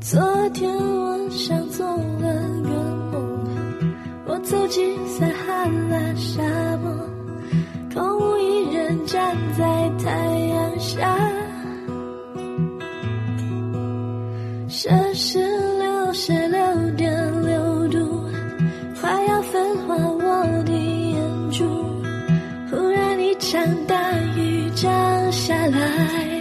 昨天我像做了个梦，我走进撒哈拉沙漠，空无一人站在太阳下，摄氏66.6度，快要焚化我的眼珠。忽然一场大雨降下来，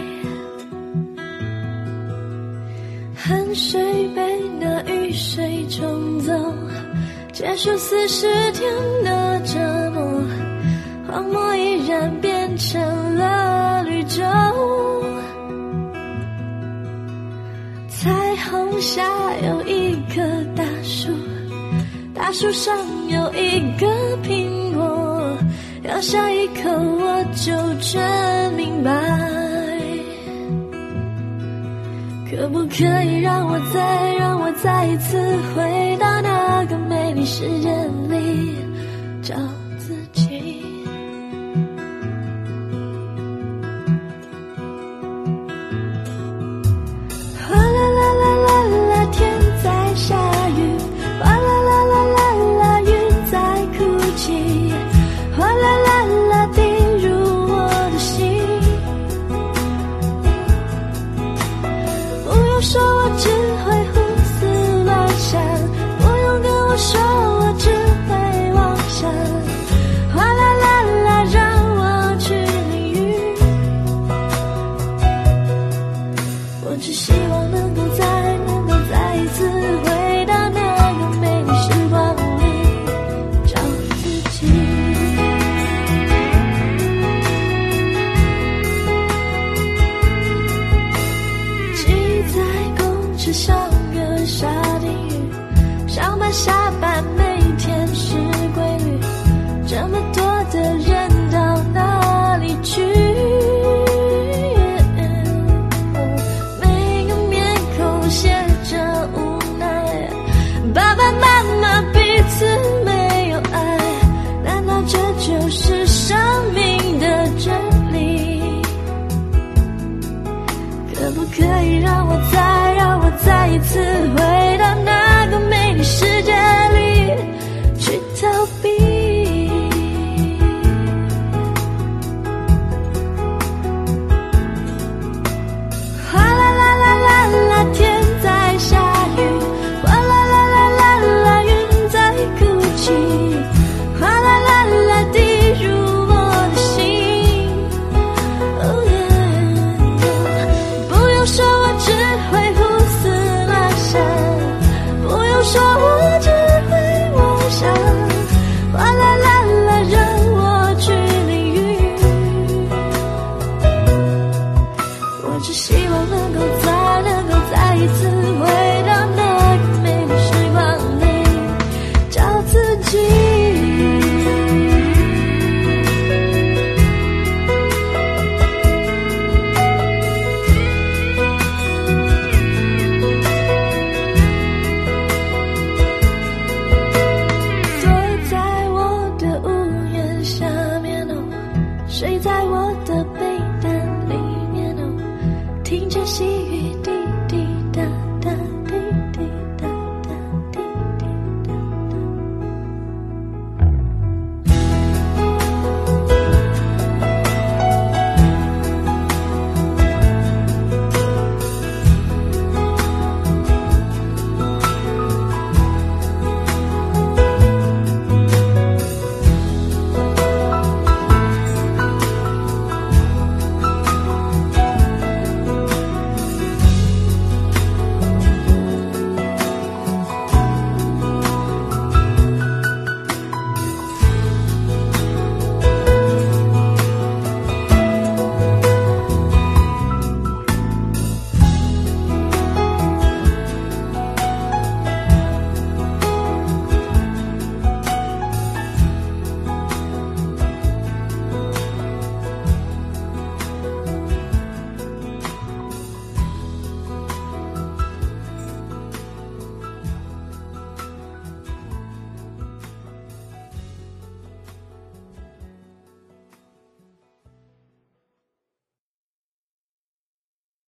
汗水被那雨水冲走，结束40天的折磨，荒漠依然变成了绿洲。彩虹下有一棵大树，大树上有一个苹果，咬下一口我就真明白，可不可以让我再一次回到那个美丽世界里找自己。哗啦啦啦啦啦，天在下雨，哗啦啦啦啦啦，云在哭泣，哗啦啦啦滴入我的心。不用说我只会胡思乱想，不用跟我说我只会妄想，哗啦啦啦让我去淋雨。我只希望能够再一次回到那个美丽时光里找自己。挤在公车像个沙丁鱼，上班下班每天是规律，这么多的人到哪里去？每个面孔现